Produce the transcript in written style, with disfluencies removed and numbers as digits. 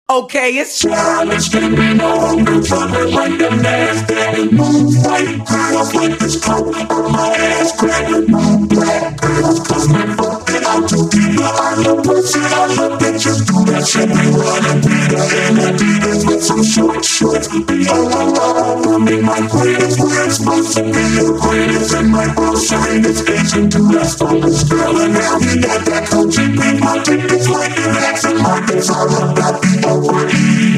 Okay, it's Let's get me on the trouble when the nasty and move white girls with this coat on my ass, grabbing move black girls, cause me fucking out to be the other person, other bitches do that shit, we running Peter and Adidas with some short shorts, be all alone, I mean my greatest, we're supposed to be the greatest, and my grocery is Asian to rest on this girl, and now he got that coaching beat, my dick is like an accent, my bitch all about the overeating.